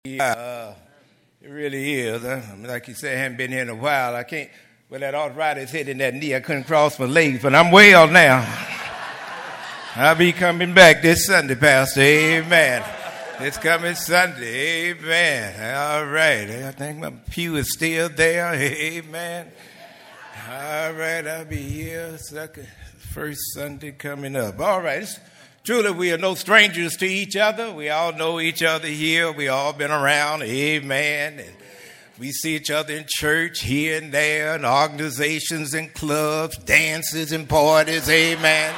Yeah, it really is. Like you said, I haven't been here in a while. I can't, with that arthritis hitting that knee, I couldn't cross my legs, but I'm well now. I'll be coming back this Sunday, Pastor. Amen. This coming Sunday. Amen. All right. I think my pew is still there. Amen. All right. I'll be here first Sunday coming up. All right. Truly, we are no strangers to each other. We all know each other here. We all been around. Amen. And we see each other in church here and there, in organizations and clubs, dances and parties. Amen.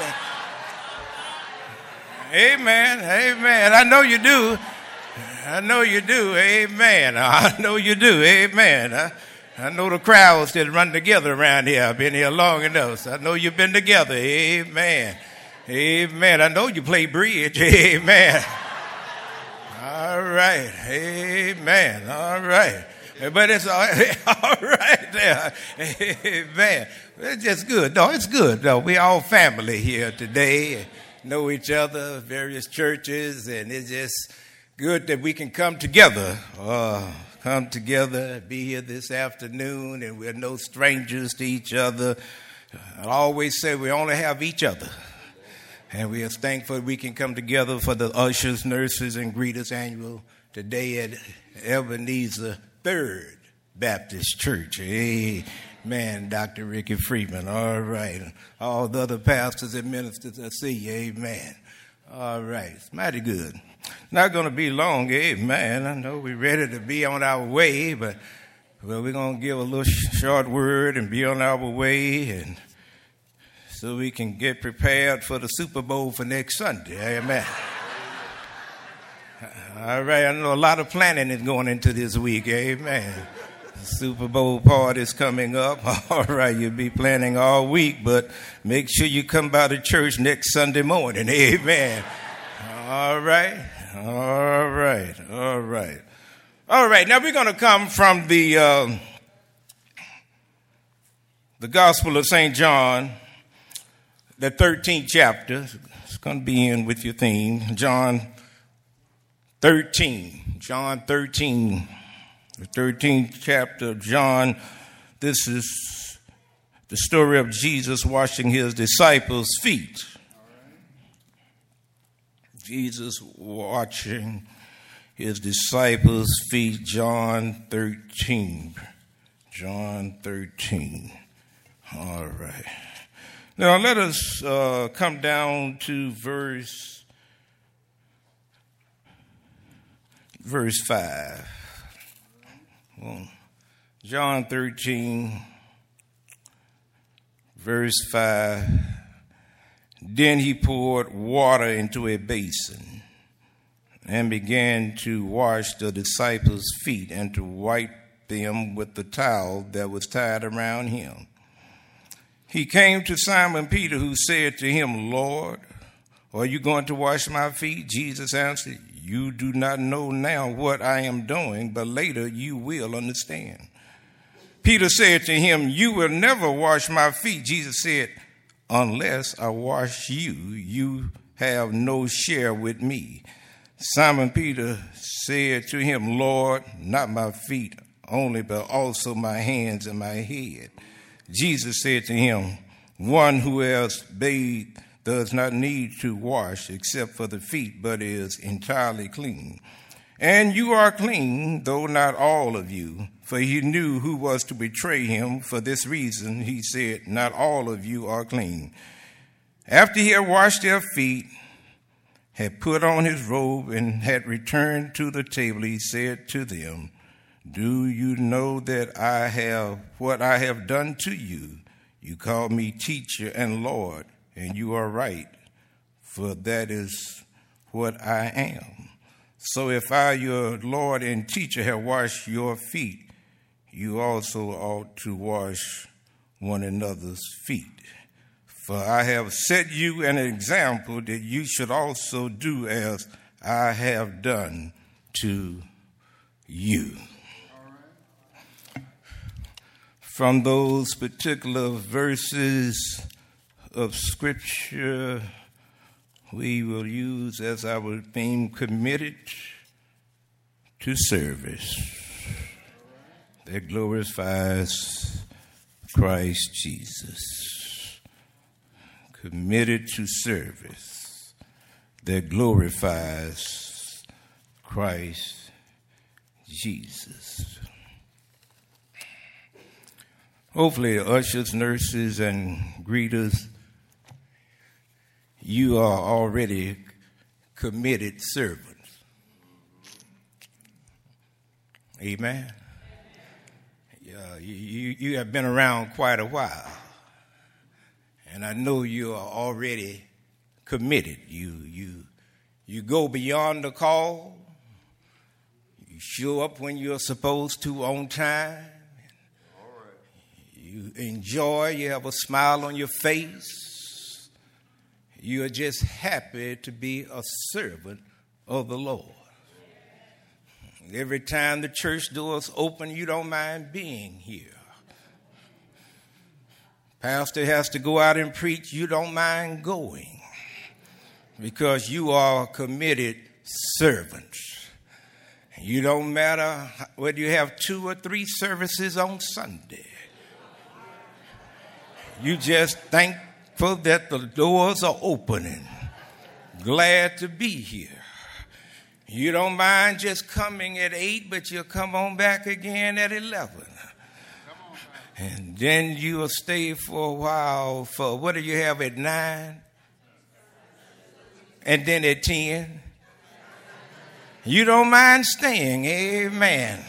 Amen. Amen. I know you do. I know you do. Amen. I know you do. Amen. I know the crowds that run together around here. I've been here long enough, so I know you've been together. Amen. Amen. I know you play bridge. Amen. All right. Amen. All right. But it's all right there. Amen. It's just good. No, it's good, though. We all family here today. Know each other, various churches, and it's just good that we can come together. Be here this afternoon, and we're no strangers to each other. I always say we only have each other. And we are thankful we can come together for the ushers, nurses, and greeters annual today at Ebenezer Third Baptist Church. Amen, Dr. Ricky Freeman. All right. All the other pastors and ministers, I see you. Amen. All right. It's mighty good. Not going to be long. Amen. I know we're ready to be on our way, but we're going to give a little short word and be on our way, and so we can get prepared for the Super Bowl for next Sunday. Amen. All right. I know a lot of planning is going into this week. Amen. The Super Bowl party is coming up. All right. You'll be planning all week, but make sure you come by the church next Sunday morning. Amen. All right. All right. All right. All right. Now we're going to come from the Gospel of St. John, the 13th chapter. It's going to be in with your theme. John 13. John 13. The 13th chapter of John. This is the story of Jesus washing his disciples' feet. Jesus washing his disciples' feet. John 13. John 13. All right. Now, let us come down to verse 5. Well, John 13, verse 5. Then he poured water into a basin and began to wash the disciples' feet and to wipe them with the towel that was tied around him. He came to Simon Peter, who said to him, Lord, are you going to wash my feet? Jesus answered, you do not know now what I am doing, but later you will understand. Peter said to him, you will never wash my feet. Jesus said, unless I wash you, you have no share with me. Simon Peter said to him, Lord, not my feet only, but also my hands and my head. Jesus said to him, one who has bathed does not need to wash except for the feet, but is entirely clean. And you are clean, though not all of you. For he knew who was to betray him. For this reason, he said, not all of you are clean. After he had washed their feet, had put on his robe, and had returned to the table, he said to them, do you know that what I have done to you? You call me teacher and Lord, and you are right, for that is what I am. So if I, your Lord and teacher, have washed your feet, you also ought to wash one another's feet. For I have set you an example that you should also do as I have done to you. From those particular verses of Scripture, we will use as our theme, committed to service that glorifies Christ Jesus. Committed to service that glorifies Christ Jesus. Hopefully, ushers, nurses, and greeters, you are already committed servants. Amen. You have been around quite a while, and I know you are already committed. You go beyond the call. You show up when you're supposed to on time. You enjoy. You have a smile on your face. You are just happy to be a servant of the Lord. Every time the church doors open, you don't mind being here. Pastor has to go out and preach, you don't mind going because you are committed servants. You don't matter whether you have 2 or 3 services on Sunday. You just thankful that the doors are opening. Glad to be here. You don't mind just coming at 8, but you'll come on back again at 11. And then you will stay for a while for, what do you have at 9? And then at 10. You don't mind staying, amen.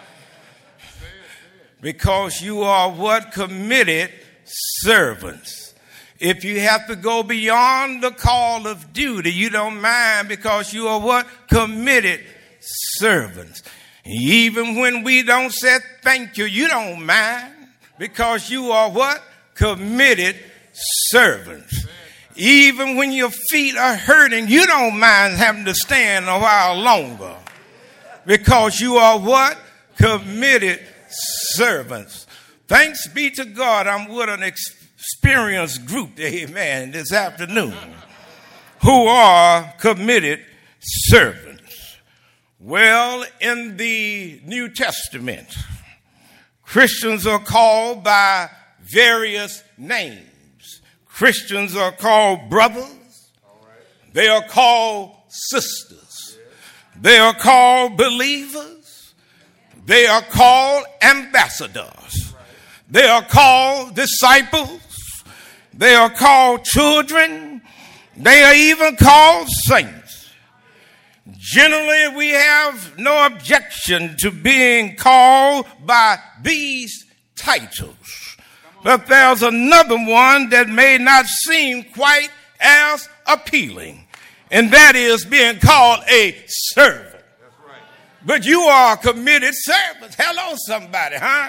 Because you are what? Committed servants. If you have to go beyond the call of duty, you don't mind because you are what? Committed servants. Even when we don't say thank you, you don't mind because you are what? Committed servants. Even when your feet are hurting, you don't mind having to stand a while longer because you are what? Committed servants. Thanks be to God, I'm with an experienced group, amen, this afternoon, who are committed servants. Well, in the New Testament, Christians are called by various names. Christians are called brothers. They are called sisters. They are called believers. They are called ambassadors. They are called disciples. They are called children. They are even called saints. Generally, we have no objection to being called by these titles. But there's another one that may not seem quite as appealing, and that is being called a servant. That's right. But you are committed servants. Hello, somebody, huh?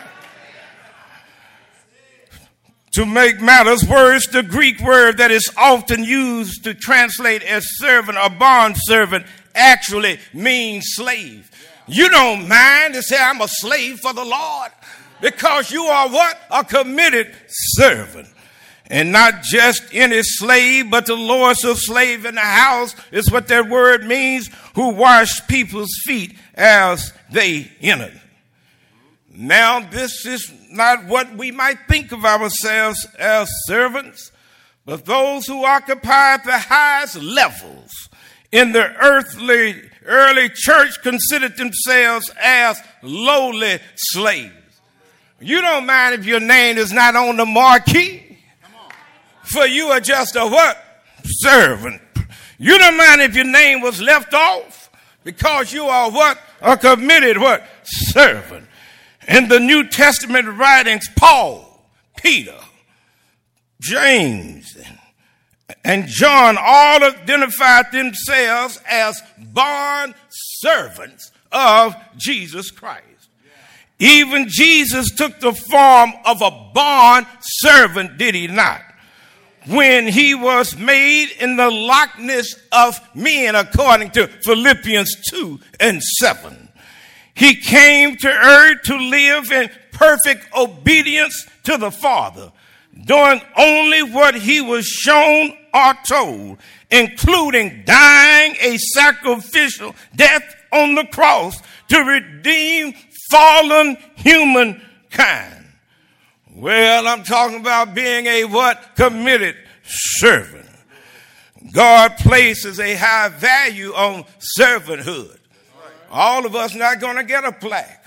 To make matters worse, the Greek word that is often used to translate as servant or bond servant actually means slave. You don't mind to say, I'm a slave for the Lord, because you are what? A committed servant. And not just any slave, but the lord's slave in the house is what that word means, who wash people's feet as they enter. Now, this is not what we might think of ourselves as servants, but those who occupied the highest levels in the early church considered themselves as lowly slaves. You don't mind if your name is not on the marquee, for you are just a what? Servant. You don't mind if your name was left off, because you are what? A committed what? Servant. In the New Testament writings, Paul, Peter, James, and John all identified themselves as bond servants of Jesus Christ. Even Jesus took the form of a bond servant, did he not? When he was made in the likeness of men, according to Philippians 2:7. He came to earth to live in perfect obedience to the Father, doing only what he was shown or told, including dying a sacrificial death on the cross to redeem fallen humankind. Well, I'm talking about being a what? Committed servant. God places a high value on servanthood. All of us not going to get a plaque.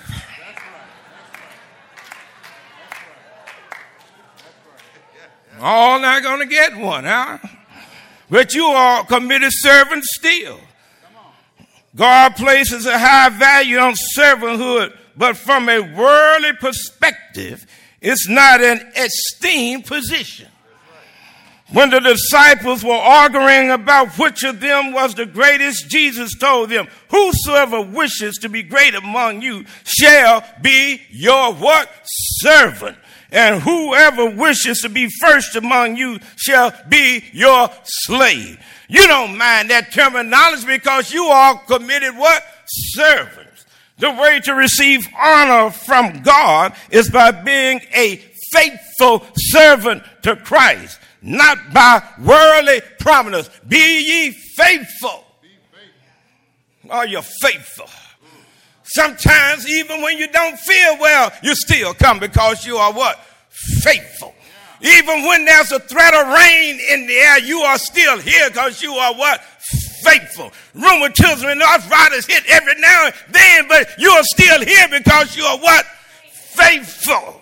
All not going to get one, huh? But you are committed servants still. God places a high value on servanthood, but from a worldly perspective, it's not an esteemed position. When the disciples were arguing about which of them was the greatest, Jesus told them, whosoever wishes to be great among you shall be your what? Servant. And whoever wishes to be first among you shall be your slave. You don't mind that terminology because you are committed what? Servants. The way to receive honor from God is by being a faithful servant to Christ, not by worldly prominence. Be ye faithful. Are you faithful? Sometimes even when you don't feel well, you still come because you are what? Faithful. Even when there's a threat of rain in the air, you are still here because you are what? Faithful. Rheumatism and arthritis hit every now and then, but you are still here because you are what? Faithful.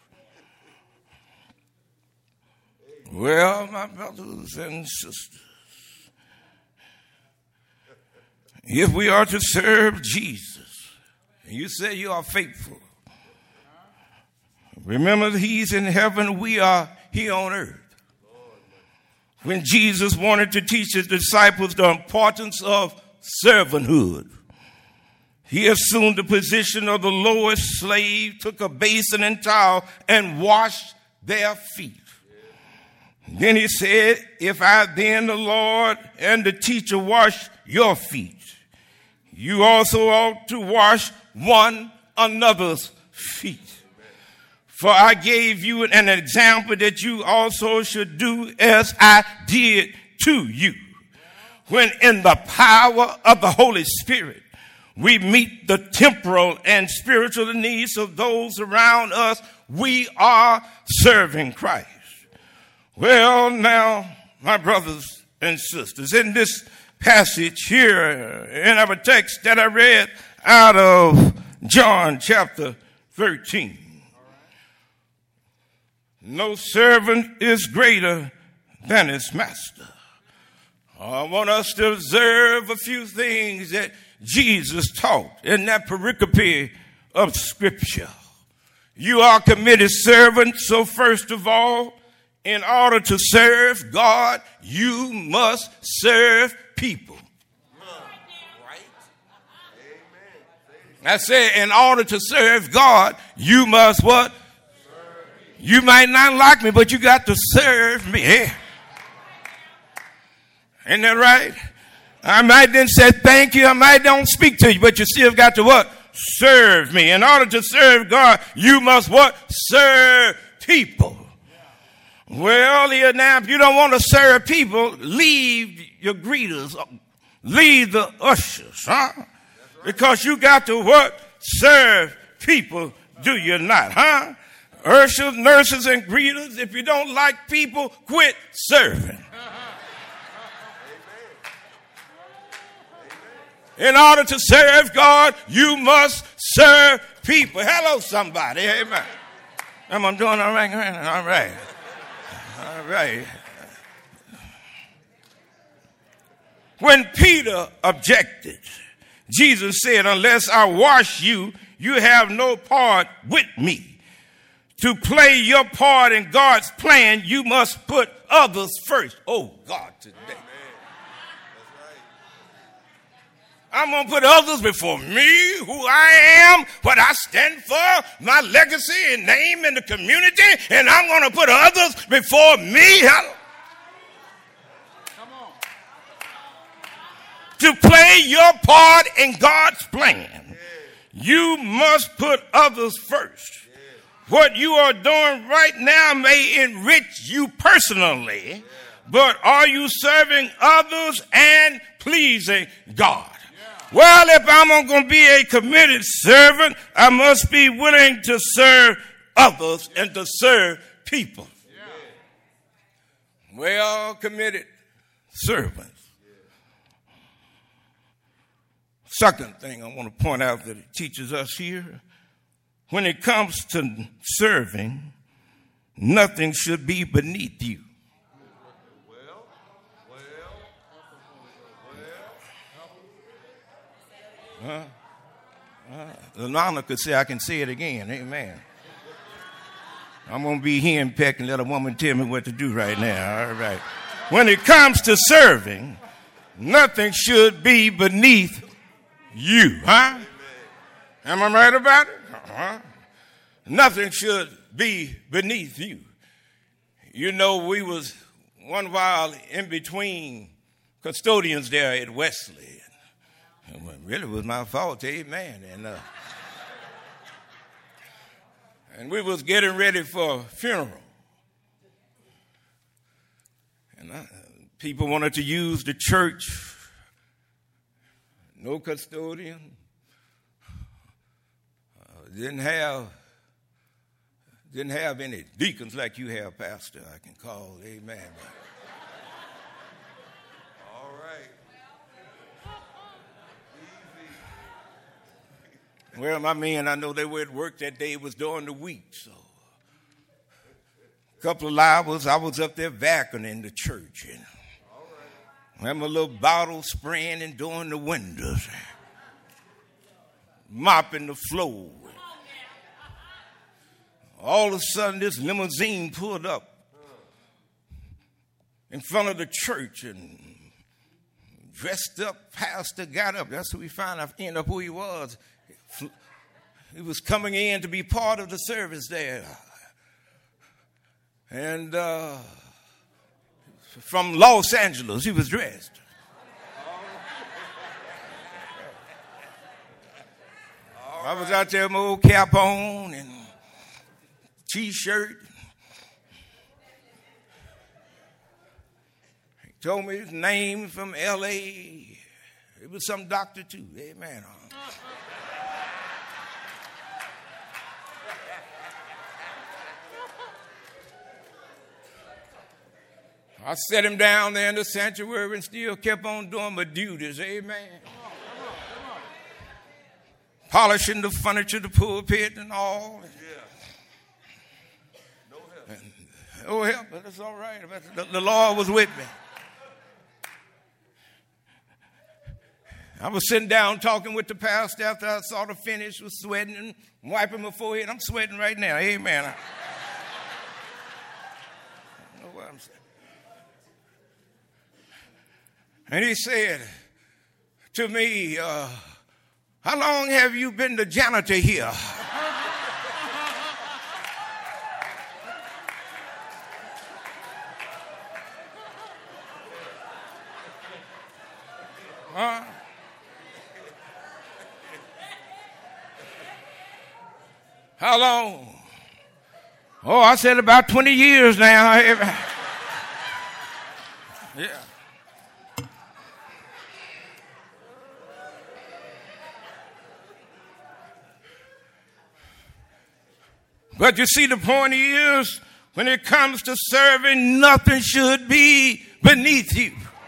Well, my brothers and sisters, if we are to serve Jesus, and you say you are faithful, remember he's in heaven, we are here on earth. When Jesus wanted to teach his disciples the importance of servanthood, he assumed the position of the lowest slave, took a basin and towel, and washed their feet. Then he said, if I then, the Lord and the teacher, wash your feet, you also ought to wash one another's feet. For I gave you an example that you also should do as I did to you. When in the power of the Holy Spirit, we meet the temporal and spiritual needs of those around us, we are serving Christ. Well, now, my brothers and sisters, in this passage here in our text that I read out of John chapter 13, no servant is greater than his master. I want us to observe a few things that Jesus taught in that pericope of Scripture. You are committed servants, so first of all, in order to serve God, you must serve people. I said, in order to serve God, you must what? You might not like me, but you got to serve me. Yeah. Isn't that right? I might then say thank you. I might don't speak to you, but you still got to what? Serve me. In order to serve God, you must what? Serve people. Well, here now, if you don't want to serve people, leave your greeters, leave the ushers, huh? Because you got to what? Serve people, do you not, huh? Ushers, nurses, and greeters, if you don't like people, quit serving. In order to serve God, you must serve people. Hello, somebody. Amen. Am I doing all right? All right. All right. When Peter objected, Jesus said, unless I wash you, you have no part with me. To play your part in God's plan, you must put others first. Oh, God, today. I'm going to put others before me, who I am, what I stand for, my legacy and name in the community, and I'm going to put others before me. Come on. To play your part in God's plan, you must put others first. What you are doing right now may enrich you personally, but are you serving others and pleasing God? Well, if I'm going to be a committed servant, I must be willing to serve others and to serve people. Well, committed servants. Second thing I want to point out that it teaches us here, when it comes to serving, nothing should be beneath you. Lana could say, I can say it again. Amen. I'm going to be here in Peck and let a woman tell me what to do right now. All right. When it comes to serving, nothing should be beneath you. Huh? Am I right about it? Uh-huh. Nothing should be beneath you. You know, we was one while in between custodians there at Wesley. It really was my fault, amen. And we was getting ready for a funeral. And people wanted to use the church. No custodian. Didn't have any deacons like you have, Pastor, I can call, amen. All right. Well, my men, I know they were at work that day. It was during the week, so a couple of hours, I was up there vacuuming the church. And I had my little bottle spraying and doing the windows, mopping the floor. All of a sudden, this limousine pulled up in front of the church, and dressed up pastor got up. That's who we found out, ended up who he was. He was coming in to be part of the service there. And from Los Angeles, he was dressed. I was out there with my old cap on and T-shirt. He told me his name from L.A. It was some doctor too. Amen. I set him down there in the sanctuary and still kept on doing my duties. Amen. Polishing the furniture, the pulpit and all. No help, but it's all right. The Lord was with me. I was sitting down talking with the pastor after I saw the finish, was sweating and wiping my forehead. I'm sweating right now. Amen. I don't know what I'm saying. And he said to me, how long have you been the janitor here? How long? Oh, I said about 20 years now. Yeah. But you see, the point is, when it comes to serving, nothing should be beneath you.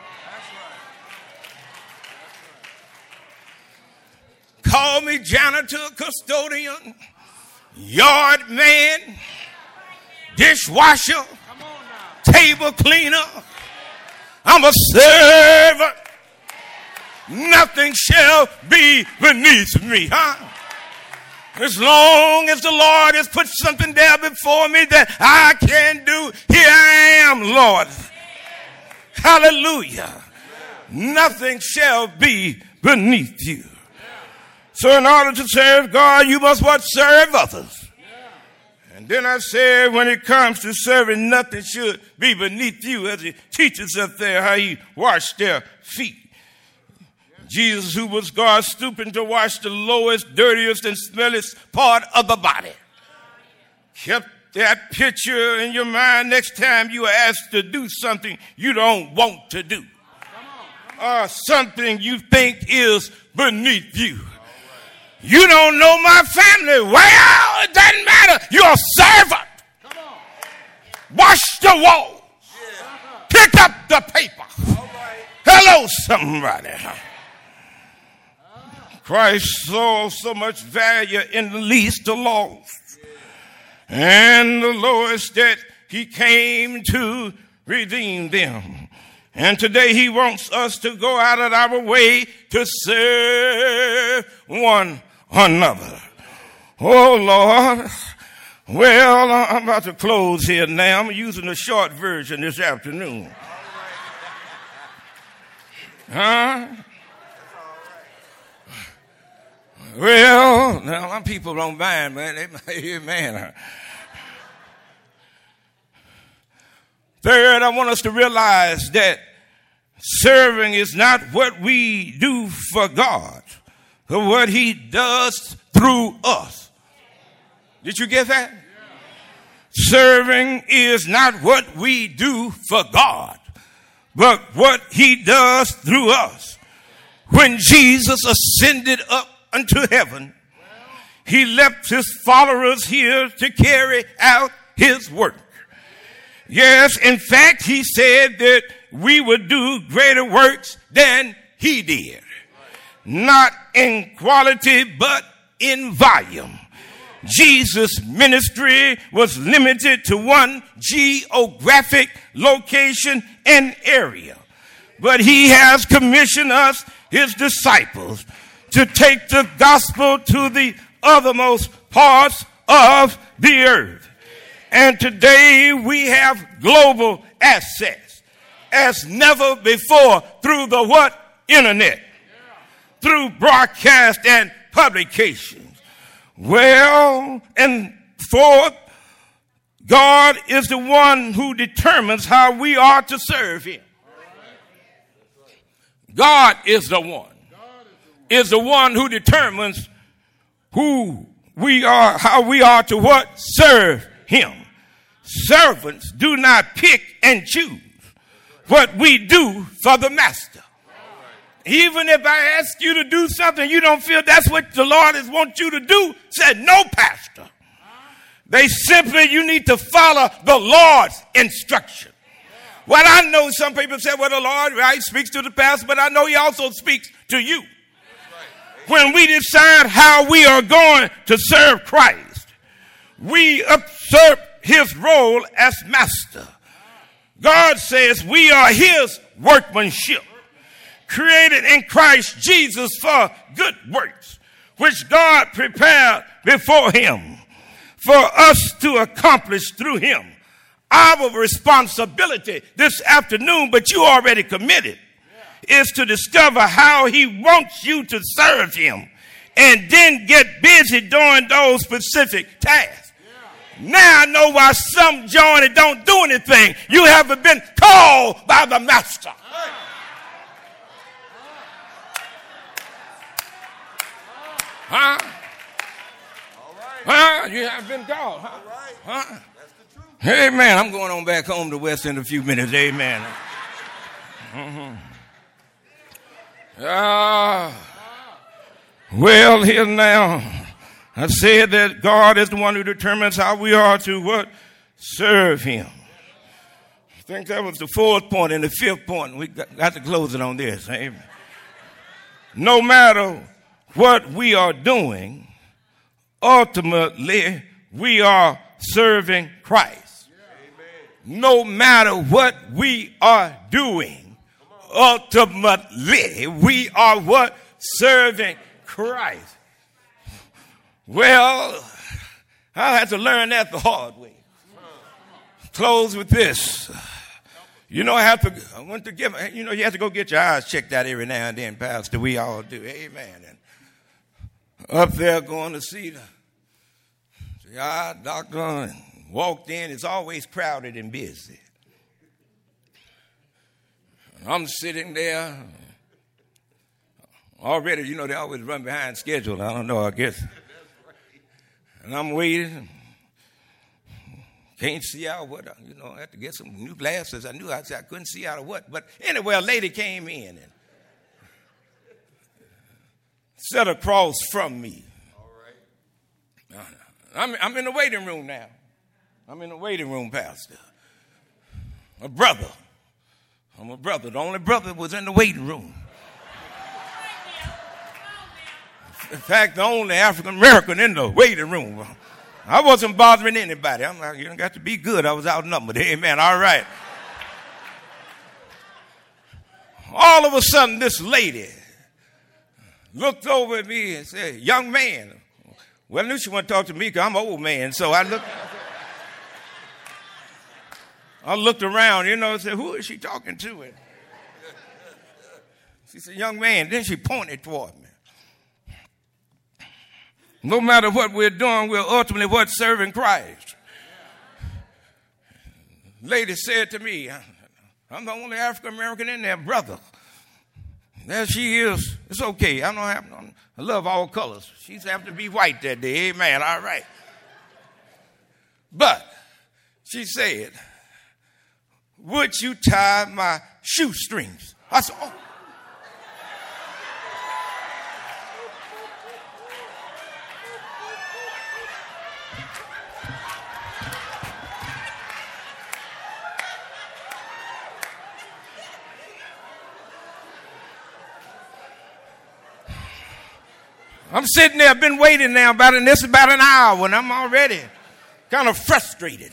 Call me janitor, custodian, yard man, dishwasher, table cleaner. I'm a servant. Nothing shall be beneath me, huh? As long as the Lord has put something there before me that I can do, here I am, Lord. Hallelujah. Nothing shall be beneath you. So in order to serve God, you must what? Serve others. And then I said, when it comes to serving, nothing should be beneath you, as he teaches up there how he washed their feet. Jesus, who was God, stooping to wash the lowest, dirtiest, and smelliest part of the body. Kept that picture in your mind next time you are asked to do something you don't want to do. or something you think is beneath you. You don't know my family. Well, it doesn't matter. You're a servant. Wash the walls. Pick up the paper. Hello, somebody. Christ saw so much value in the least, the lost, and the lowest, that he came to redeem them. And today he wants us to go out of our way to serve one another. Oh, Lord. Well, I'm about to close here now. I'm using a short version this afternoon. Huh? Well, now my people don't mind, man. They might hear, man. Third, I want us to realize that serving is not what we do for God, but what he does through us. Did you get that? Yeah. Serving is not what we do for God, but what he does through us. When Jesus ascended up unto heaven, he left his followers here to carry out his work. Yes, in fact, he said that we would do greater works than he did. Not in quality, but in volume. Jesus' ministry was limited to one geographic location and area. But he has commissioned us, his disciples, to take the gospel to the othermost parts of the earth. And today we have global access as never before through the what? Internet. Through broadcast and publications. Well, and fourth, God is the one who determines how we are to serve him. God is the one who determines who we are, how we are to what? Serve him. Servants do not pick and choose what we do for the master. Even if I ask you to do something you don't feel that's what the Lord wants you to do, said no, pastor. They simply, you need to follow the Lord's instruction. Well, I know some people say, well, the Lord, right, speaks to the pastor, but I know he also speaks to you. When we decide how we are going to serve Christ, we usurp his role as master. God says we are his workmanship, created in Christ Jesus for good works, which God prepared before him for us to accomplish through him. Our responsibility this afternoon, but you already committed, is to discover how he wants you to serve him and then get busy doing those specific tasks. Now I know why some join and don't do anything. You haven't been called by the master. Huh? Huh? You haven't been called, huh? Huh? Amen. I'm going on back home to West in a few minutes. Amen. Well, here now. I said that God is the one who determines how we are to what? Serve him. I think that was the fourth point, and the fifth point. We got to close it on this. Amen. No matter what we are doing, ultimately we are serving Christ. No matter what we are doing, ultimately we are what? Serving Christ. Well, I had to learn that the hard way. Close with this. You know, you have to go get your eyes checked out every now and then, Pastor. We all do. Amen. And up there going to see the eye doctor and walked in. It's always crowded and busy. And I'm sitting there. Already, they always run behind schedule. I don't know, I guess. And I'm waiting. Can't see out what, I had to get some new glasses. I knew I couldn't see out of what. But anyway, a lady came in. And sat across from me. All right. I'm in the waiting room now. I'm in the waiting room, Pastor. A brother. I'm a brother. The only brother was in the waiting room. In fact, the only African American in the waiting room. I wasn't bothering anybody. I'm like, you don't got to be good. I was outnumbered. Amen. All right. All of a sudden, this lady looked over at me and said, young man. Well, I knew she wanted to talk to me because I'm an old man. So I looked around, and said, who is she talking to? And she said, young man. Then she pointed toward me. No matter what we're doing, we're ultimately serving Christ. Lady said to me, I'm the only African American in there, brother. There she is. It's okay. I love all colors. She's have to be white that day. Amen. All right. But she said, would you tie my shoestrings? I said, oh. I'm sitting there, I've been waiting now about an hour, and I'm already kind of frustrated.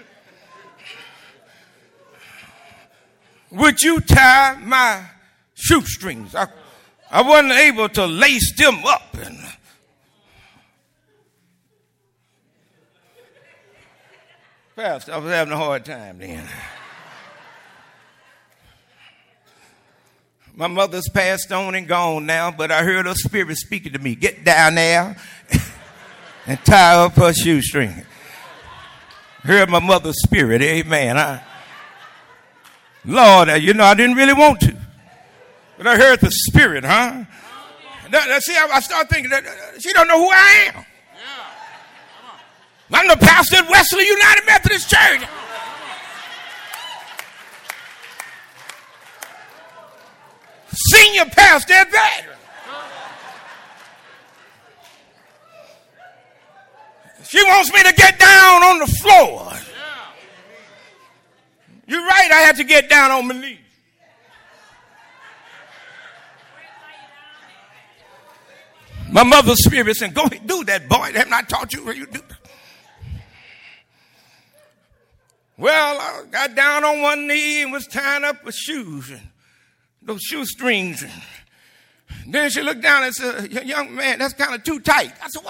Would you tie my shoestrings? I wasn't able to lace them up. Pastor, I was having a hard time then. My mother's passed on and gone now, but I heard her spirit speaking to me. Get down there and tie up her shoestring. Heard my mother's spirit, amen. Lord, I didn't really want to. But I heard the spirit, huh? See, I started thinking that she don't know who I am. I'm the pastor at Wesley United Methodist Church. Senior pastor at that. She wants me to get down on the floor. You're right, I had to get down on my knees. My mother's spirit said, go ahead, do that, boy. Haven't I taught you what you do? Well, I got down on one knee and was tying up her shoes and those shoestrings. Then she looked down and said, young man, that's kind of too tight. I said, why?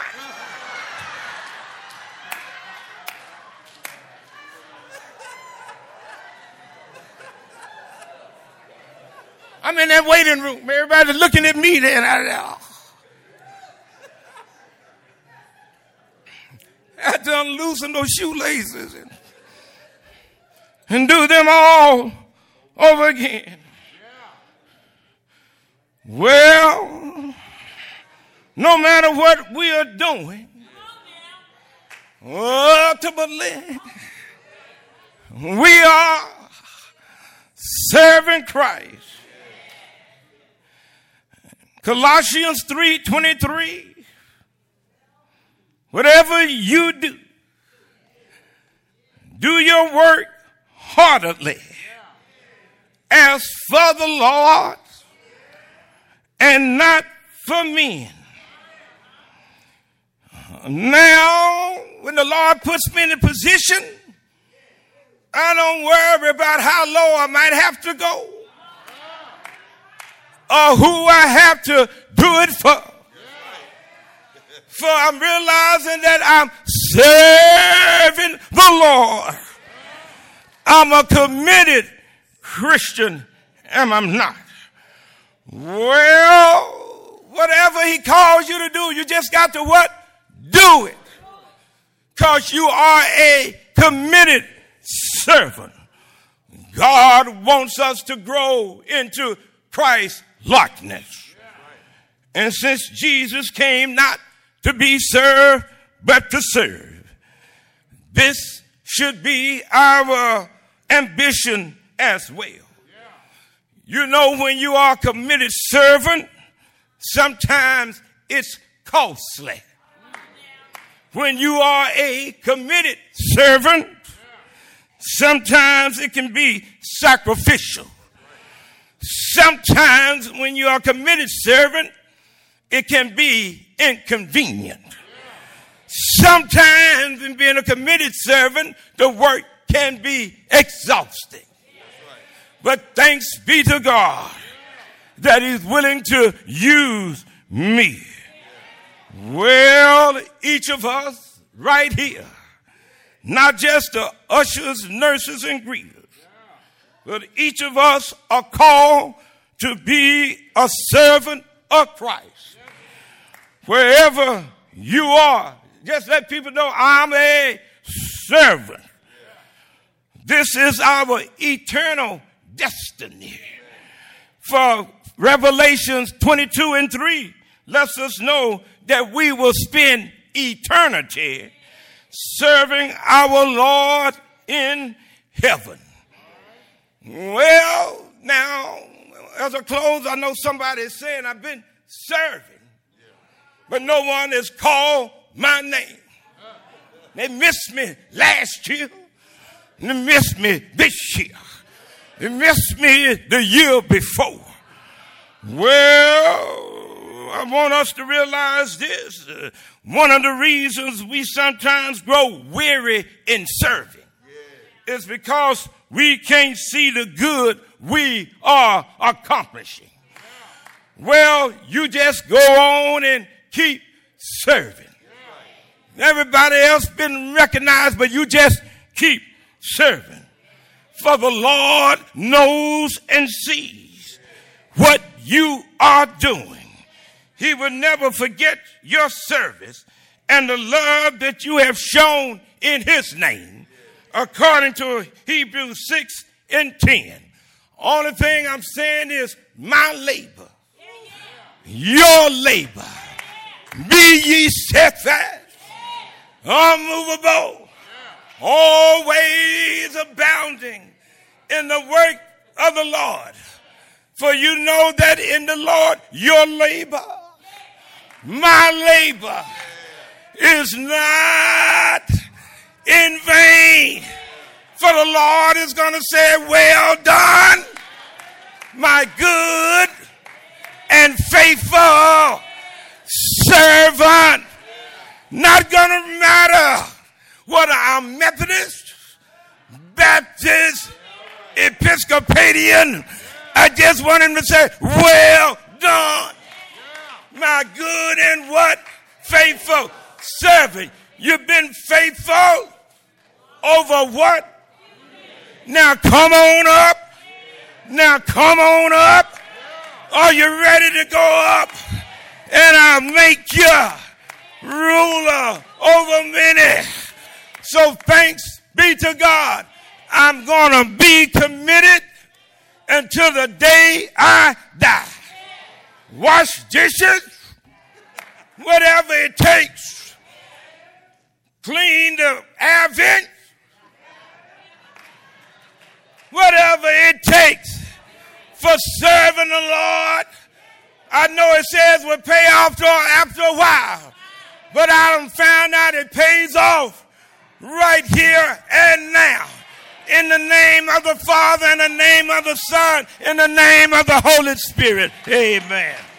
I'm in that waiting room. Everybody's looking at me there. I had to unloosen those shoelaces and do them all over again. Well, no matter what we are doing, ultimately, we are serving Christ. Colossians 3:23. Whatever you do, do your work heartily as for the Lord and not for men. Now, when the Lord puts me in a position, I don't worry about how low I might have to go or who I have to do it for. For I'm realizing that I'm serving the Lord. I'm a committed Christian, and I'm not. Well, whatever he calls you to do, you just got to what? Do it. Because you are a committed servant. God wants us to grow into Christ's likeness. And since Jesus came not to be served, but to serve, this should be our ambition as well. You know, when you are a committed servant, sometimes it's costly. When you are a committed servant, sometimes it can be sacrificial. Sometimes when you are a committed servant, it can be inconvenient. Sometimes in being a committed servant, the work can be exhausting. But thanks be to God that he's willing to use me. Well, each of us right here, not just the ushers, nurses, and greeters, but each of us are called to be a servant of Christ. Wherever you are, just let people know I'm a servant. This is our eternal destiny. For Revelations 22:3 lets us know that we will spend eternity serving our Lord in heaven. Well, now, as I close, I know somebody is saying I've been serving, but no one has called my name. They missed me last year. They missed me this year. They missed me the year before. Well, I want us to realize this. One of the reasons we sometimes grow weary in serving is because we can't see the good we are accomplishing. Well, you just go on and keep serving. Everybody else been recognized, but you just keep serving. For the Lord knows and sees what you are doing. He will never forget your service and the love that you have shown in his name, according to Hebrews 6:10. Only thing I'm saying is my labor, your labor, be ye steadfast, unmovable, always abounding in the work of the Lord. For you know that in the Lord your labor, my labor, is not in vain. For the Lord is going to say, well done, my good and faithful servant. Not going to matter whether I'm Methodist, Baptist, Episcopalian. I just want him to say, well done, my good and what? Faithful servant. You've been faithful over what? Now come on up. Now come on up. Are you ready to go up? And I'll make you ruler over many. So thanks be to God. I'm going to be committed until the day I die. Wash dishes, whatever it takes. Clean the air vent, whatever it takes for serving the Lord. I know it says we'll pay off after a while, but I done found out it pays off right here and now. In the name of the Father, in the name of the Son, in the name of the Holy Spirit. Amen.